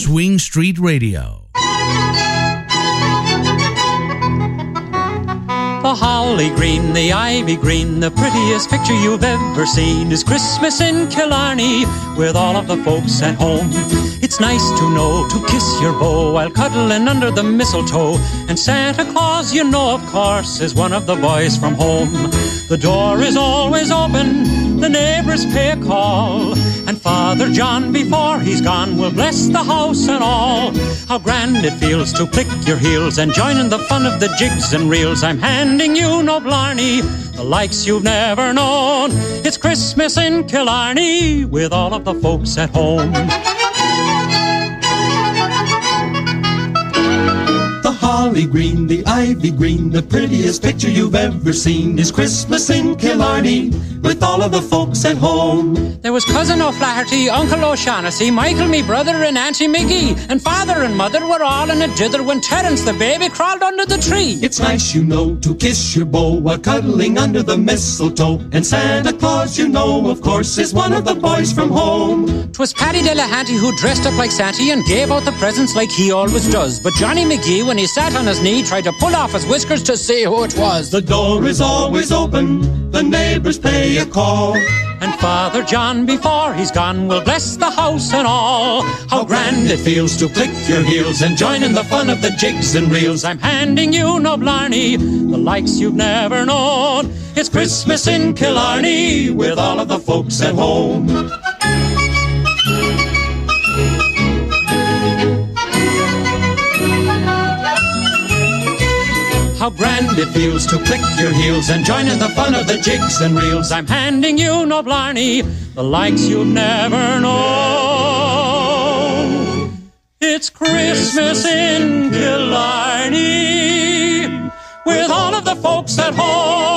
Swing Street Radio. The holly green, the ivy green, the prettiest picture you've ever seen is Christmas in Killarney with all of the folks at home. It's nice to know to kiss your beau while cuddling under the mistletoe. And Santa Claus, you know, of course, is one of the boys from home. The door is always open, the neighbors pay a call, and Father John, before he's gone, will bless the house and all. How grand it feels to click your heels and join in the fun of the jigs and reels. I'm handing you no blarney, the likes you've never known. It's Christmas in Killarney with all of the folks at home. The holly green, the ivy green, the prettiest picture you've ever seen is Christmas in Killarney with all of the folks at home. There was Cousin O'Flaherty, Uncle O'Shaughnessy, Michael, me brother, and Auntie McGee, and Father and Mother were all in a dither when Terence the baby crawled under the tree. It's nice, you know, to kiss your beau while cuddling under the mistletoe. And Santa Claus, you know, of course, is one of the boys from home. 'Twas Paddy Delahanty who dressed up like Santa and gave out the presents like he always does. But Johnny McGee, when he sat on his knee, tried to pull off his whiskers to see who it was. The door is always open, the neighbors pay a call, and Father John, before he's gone, will bless the house and all. How grand it feels to click your heels and join in the fun of the jigs and reels. I'm handing you no blarney, the likes you've never known. It's Christmas in Killarney with all of the folks at home. How grand it feels to click your heels and join in the fun of the jigs and reels. I'm handing you no blarney, the likes you've never known. It's Christmas in Killarney with all of the folks at home.